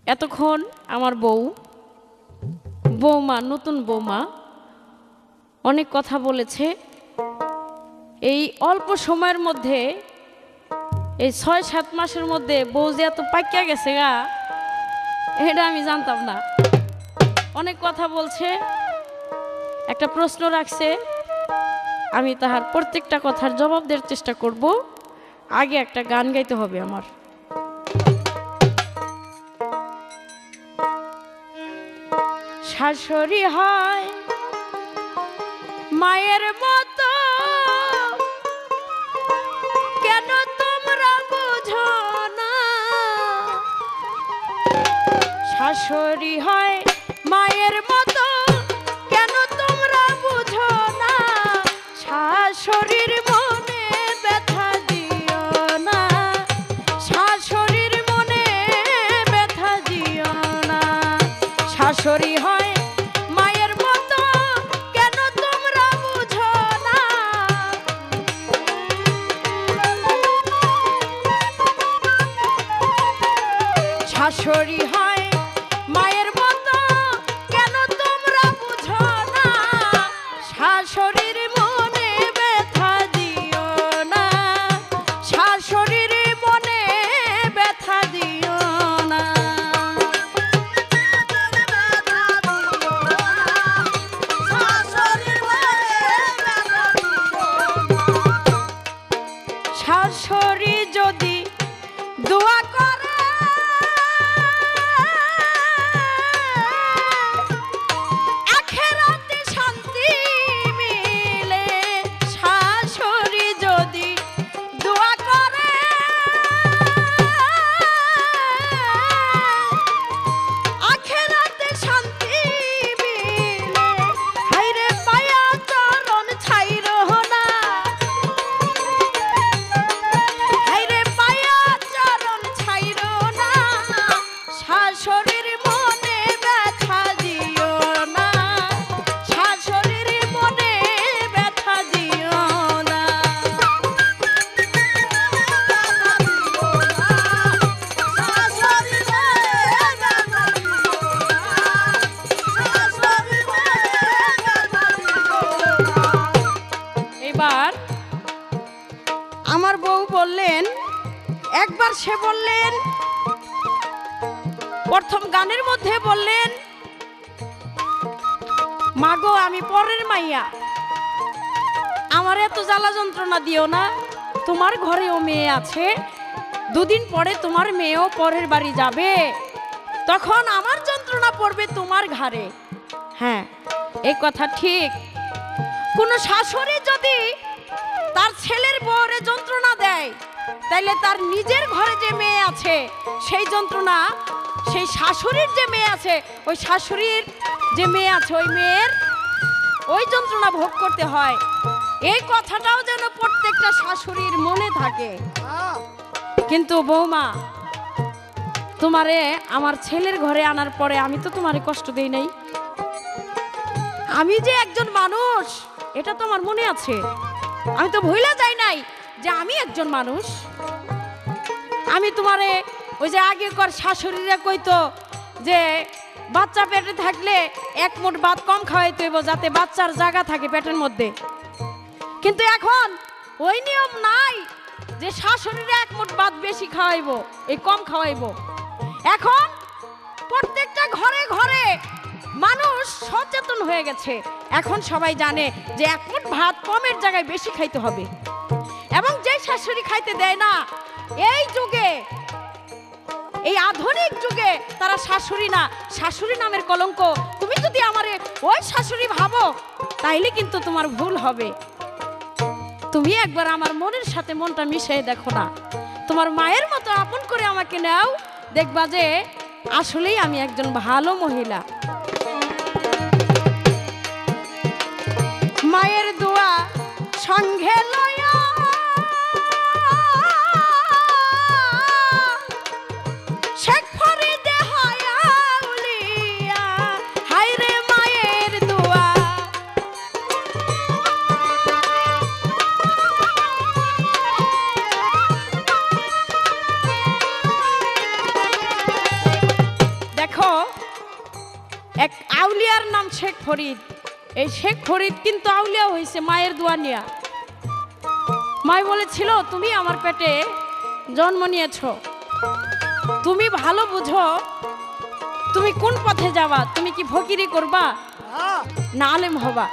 এতক্ষণ আমার বৌমা নতুন বৌমা অনেক কথা বলেছে। এই অল্প সময়ের মধ্যে এই ৬-৭ মাসের মধ্যে বউ যে এত পাকিয়া গেছে গা, এটা আমি জানতাম না। অনেক কথা বলছে, একটা প্রশ্ন রাখছে, আমি তাহার প্রত্যেকটা কথার জবাব দেওয়ার চেষ্টা করব। আগে একটা গান গাইতে হবে আমার। শাশুড়ি হয় মায়ের মতো, কেন তোমরা বুঝো না? শাশুড়ি হয় মায়ের মতো, কেন তোমরা বুঝো না? শাশুড়ির মনে ব্যথা দিও না, শাশুড়ির মনে ব্যথা দিও না। শাশুড়ি হয় মায়ের মতো, কেন তোমরা বুঝো না? শাশুড়ি হয় মায়ের মতো, কেন তোমরা বুঝো না? শাশুড়ির মনে ব্যথা দিও না, শাশুড়ির মনে ব্যথা দিও না। শাশুড়ি যদি দোয়া করে, আখিরাতে শান্তি মিলে। শাশুড়ি যদি দোয়া করে, আখিরাতে শান্তি মিলে। হায়রে পায়া চরণ ছাইরো না, হায়রে পায়া চরণ ছাইরো না। শাশুড়ির মনে ব্যথা দিও না, শাশুড়ির মনে ব্যথা দিও না। এবার আমার বউ বললেন, একবার সে বললেন, প্রথম গানের মধ্যে বললেন, মাগো আমি পরের মাইয়া, আমার এত জ্বালা যন্ত্রণা দিও না। তোমার ঘরেও মেয়ে আছে, দুদিন পরে তোমার মেয়েও পরের বাড়ি যাবে, তখন আমার যন্ত্রণা পড়বে তোমার ঘাড়ে। হ্যাঁ, এই কথা ঠিক। কোনো শাশুড়ি যদি তার ছেলের বউরে যন্ত্রণা দেয়, তাইলে তার নিজের ঘরে যে মেয়ে আছে সেই যন্ত্রণা সেই শাশুড়ির যে মেয়ে আছে, ওই শাশুড়ির যে মেয়ে আছে ওই মেয়ের ওই যন্ত্রণা ভোগ করতে হয়। এই কথাটাও যেন প্রত্যেকটা শাশুড়ির মনে থাকে। কিন্তু বৌমা, তোমারে আমার ছেলের ঘরে আনার পরে আমি তো তোমারে কষ্ট দেই নাই। আমি যে একজন মানুষ এটা তো আমার মনে আছে, আমি তো ভুলে যাই নাই যে আমি একজন মানুষ। আমি তোমারে ওই যে আগেকার শাশুড়িরা কইতো যে বাচ্চা পেটে থাকলে এক মুঠ ভাত কম খাওয়াইতে হইব, যাতে বাচ্চার জায়গা থাকে পেটের মধ্যে। কিন্তু এখন ওই নিয়ম নাই যে শাশুড়িরা এক মুঠ ভাত বেশি খাওয়াইবো, এই কম খাওয়াইবো। এখন প্রত্যেকটা ঘরে ঘরে মানুষ সচেতন হয়ে গেছে। এখন সবাই জানে যে এক মুঠ ভাত কমের জায়গায় বেশি খাইতে হবে। এবং যে শাশুড়ি খাইতে দেয় না, এই যুগে, এই আধুনিক যুগে তারা শাশুড়ি না, শাশুড়ি নামের কলঙ্ক। তুমি যদি আমারে ওই শাশুড়ি ভাবো, তাইলে কিন্তু তোমার ভুল হবে। তুমি একবার আমার মনের সাথে মনটা মিশিয়ে দেখো না, তোমার মায়ের মতো আপন করে আমাকে নাও, দেখবা যে আসলেই আমি একজন ভালো মহিলা। মায়ের দোয়া সঙ্গে লয়া শেখ ফরিদে হয় আউলিয়া। হায়রে মায়ের দোয়া, এক আউলিয়ার নাম শেখ ফরিদ। এই শেখ ফরিদ কিন্তু আউলিয়া হয়েছে মায়ের দোয়া নিয়া। মায় বলেছিল তুমি আমার পেটে জন্ম নিয়েছ, তুমি ভালো বুঝো তুমি কোন পথে যাবা, তুমি কি ফকিরি করবা না আলেম হবা।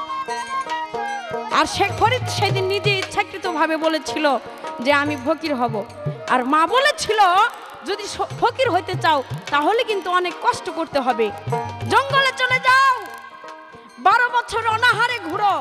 আর শেখ ফরিদ সেদিন নিজে ইচ্ছাকৃতভাবে বলেছিল যে আমি ফকির হব। আর মা বলেছিল যদি ফকির হইতে চাও তাহলে কিন্তু অনেক কষ্ট করতে হবে, জঙ্গলে চলে যাও, 12 বছর অনাহারে ঘুরো,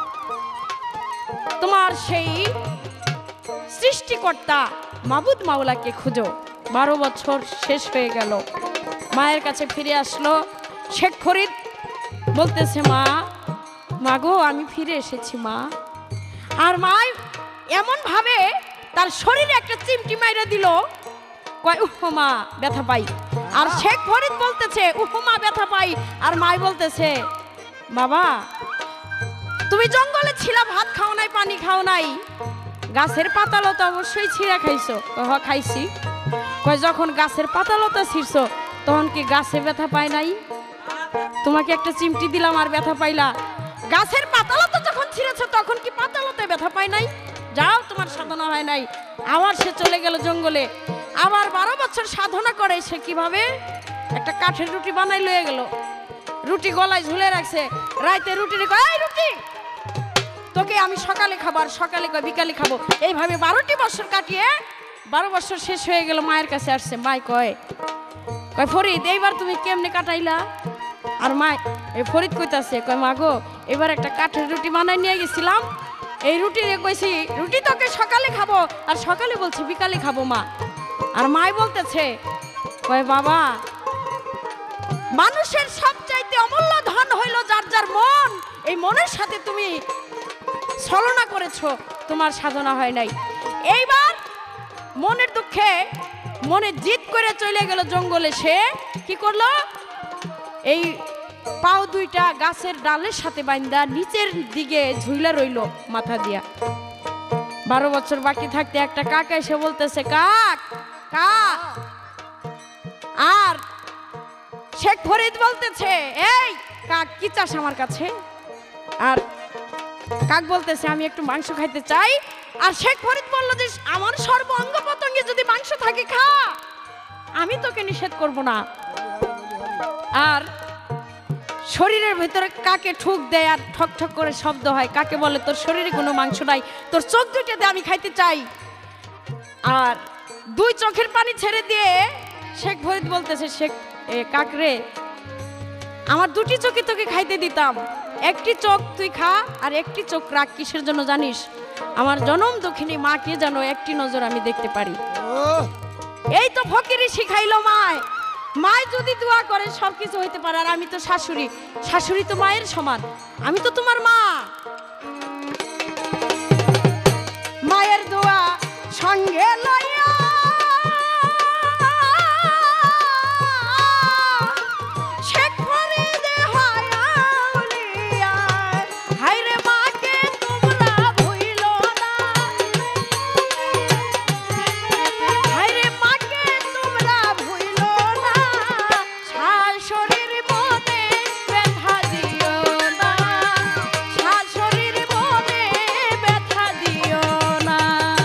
তোমার সেই সৃষ্টিকর্তা মাবুদ মাওলাকে খুঁজো। 12 বছর শেষ হয়ে গেল, মায়ের কাছে ফিরে আসলো শেখ ফরিদ। বলতেছে মা, মা গো আমি ফিরে এসেছি মা। আর মা এমন ভাবে তার শরীরে একটা চিমটি মাইরা দিল, কয় উহ মা ব্যথা পাই। আর শেখ ফরিদ বলতেছে উহ মা ব্যথা পাই। আর মাই বলতেছে বাবা তুমি জঙ্গলে ছিলা, ভাত খাও নাই, পানি খাও নাই, গাছের পাতালতা অবশ্যই ছিঁড়া খাইছো। খাইছি। কয় যখন গাছের পাতালতা ছিঁড়ছো তখন কি গাছে ব্যথা পায় নাই? তোমাকে একটা চিমটি দিলাম আর ব্যথা পাইলা। গাছের পাতালতা যখন ছিঁড়েছো তখন কি পাতালতায় ব্যথা পায় নাই? যাও তোমার সাধনা হয় নাই। আবার সে চলে গেল জঙ্গলে, আবার 12 বছর সাধনা করে সে কিভাবে একটা কাঠের রুটি বানাই লয়ে গেল। রুটি গলায় ঝুলে রাখছে, রাইতে রুটি রে কয় রুটি তোকে আমি সকালে খাবো, আর সকালে কয় বিকালে খাবো। এইভাবে 12টি বছর কাটিয়ে 12 বছর শেষ হয়ে গেল, মায়ের কাছে আসছে। মাই কয় ফরিদ এইবার তুমি কেমনে কাটাইলা? আর মা এই ফরিদ কইতাছে কয় মা গো এবার একটা কাঠের রুটি বানাই নিয়ে গেছিলাম, এই রুটি রে কইছি রুটি তোকে সকালে খাবো, আর সকালে বলছি বিকালে খাবো মা। আর মাই বলতেছে কয় বাবা মানুষের সবচাইতে অমূল্য ধন হইল যার যার মন, এই মনের সাথে তুমি ছলনা করেছো, তোমার সাধনা হয় নাই। এইবার মনের দুঃখে মনে জিদ করে চলে গেল জঙ্গলে। সে কি করলো, এই পাও দুইটা গাছের ডালের সাথে বাইন্দা নিচের দিকে ঝুইলা রইল মাথা দিয়া। 12 বছর বাকি থাকতে একটা কাক এসে বলতেছে কাক কাক। আর শেখ ফরিদ বলতেছে এই কাক কি চাস আমার কাছে? আর কাক বলতেছে আমি একটু মাংস খাইতে চাই। আর শেখ ফরিদ বলল যে আমার সর্ব অঙ্গ প্রত্যঙ্গে যদি মাংস থাকে খা, আমি তোকে নিষেধ করব না। আর শরীরের ভিতরে কাকে ঠুক দেয় আর ঠক ঠক করে শব্দ হয়, কাকে বলে তোর শরীরে কোনো মাংস নাই, তোর চোখ দুইটা দিয়ে আমি খাইতে চাই। আর 2 চোখের পানি ছেড়ে দিয়ে শেখ ফরিদ বলতেছে শেখ কাকরে আমার 2টি চোখে তোকে খাইতে দিতাম, একটি চোখ তুই খা আর একটি চোখ রাখ। কিসের জন্য জানিস? আমার জনম দক্ষিণী মাকে যেন একটি নজর আমি দেখতে পারি। এই তো ফকিরি শিখাইলো মায়। মায় যদি দোয়া করে সবকিছু হইতে পারে। আর আমি তো শাশুড়ি, শাশুড়ি তো মায়ের সমান, আমি তো তোমার মা। মায়ের দোয়া সঙ্গে লইয়া শেখ ফরিদ হয় আউলিয়া। হায়রে মাকে তোমরা ভুইলো না, হায়রে মাকে তোমরা ভুইলো না, শাশুড়ির মনে ব্যথা দিও না, শাশুড়ির মনে ব্যথা দিও না।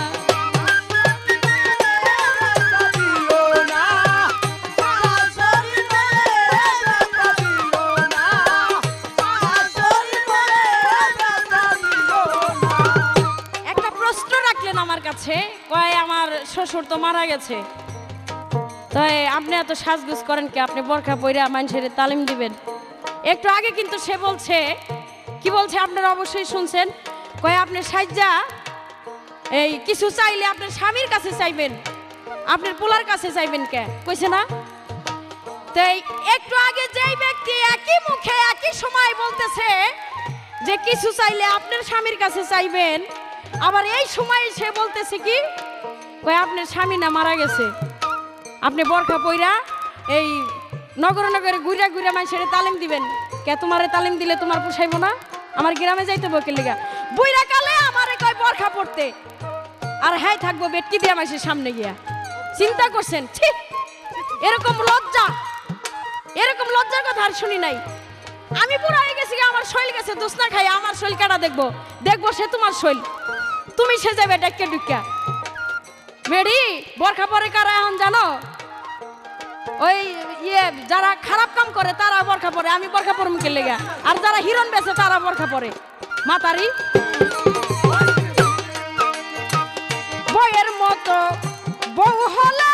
একটা প্রশ্ন রাখলেন আমার কাছে, কয় আমার শ্বশুর তো মারা গেছে, তাই আপনি এত সাজগুজ করেন কি? আপনি বোরখা পইরা মানুষের তালিম দিবেন? একটু আগে কিন্তু সে বলছে কি বলছে আপনারা অবশ্যই শুনছেন, কয় আপনি সাজ্জা এই কিছু চাইলে আপনার স্বামীর কাছে চাইবেন, আপনার পোলার কাছে চাইবেন কে কইছে না? তাই একটু আগে যেই ব্যক্তি একই মুখে একই সময় বলতেছে যে কিছু চাইলে আপনার স্বামীর কাছে চাইবেন, আবার এই সময় সে বলতেছে কি কয় আপনার স্বামী না মারা গেছে, আপনি বোরখা পইরা এই নগরে নগরে ঘুরা ঘুরা মানুষের তালিম দিবেন কে? তোমারে তালিম দিলে তোমার পোষাইব না? আমার গ্রামে যাইতে বকে লিগা বুইরা কালে আমারে কয় বোরখা পড়তে, আর হ্যাঁ থাকবো বেটকি দিয়া মানুষের সামনে গিয়া। চিন্তা করছেন? ঠিক এরকম লজ্জা লজ্জার কথা আর শুনি নাই। আমি বুড়া হয়ে গেছি, আমার শৈল গেছে দোসনা খাই, আমার শৈল কাটা দেখবো দেখবো সে তোমার শৈল, তুমি সে যাবে ডাক্কে ডুক্কা। মেডি বরখা পরে কারা এখন জানো? ওই যারা খারাপ কাম করে তারা বরখা পরে, আমি বরখা পরে মুখে লেগে। আর যারা হিরণ বেছে তারা বরখা পরে। মাতারি বইয়ের মতো বউ হলা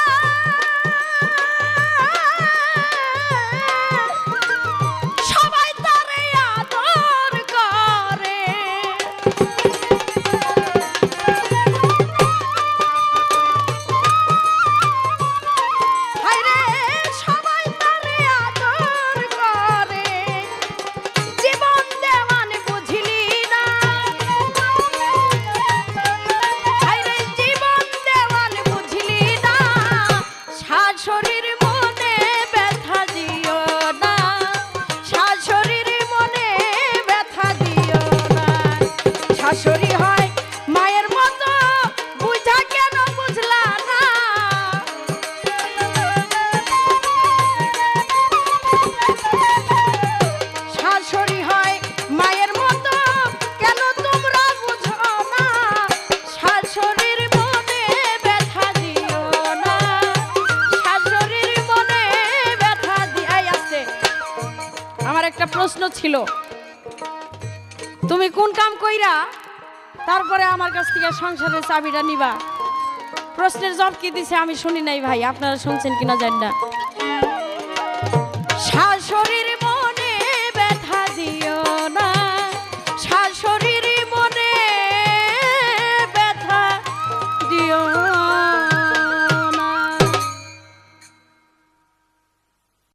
সবাই তারে আদর করে, হায়রে সবাই তারে আদর করে, জীবন দেওয়ান বুঝলি না, হায়রে জীবন দেওয়ান বুঝলি না, শাশুড়ির মনে ব্যথা দিও না, শাশুড়ির মনে ব্যথা দিও না, শাশুড়ি হয় মায়ের মতো বুঝা কেন বুঝলা না, শাশুড়ি হয় মায়ের মতো কেন তোমরা বুঝো না, শাশুড়ির মনে ব্যথা দিও না, শাশুড়ির মনে ব্যথা দিয়াই আছে। আমার একটা প্রশ্ন ছিল, তুমি কোন কাম কইরা তারপরে আমার কাছ থেকে সংসারের চাবিটা নিবা? প্রশ্নের জবাব কি দিছে আমি শুনি নাই ভাই, আপনারা শুনছেন কিনা জানি না।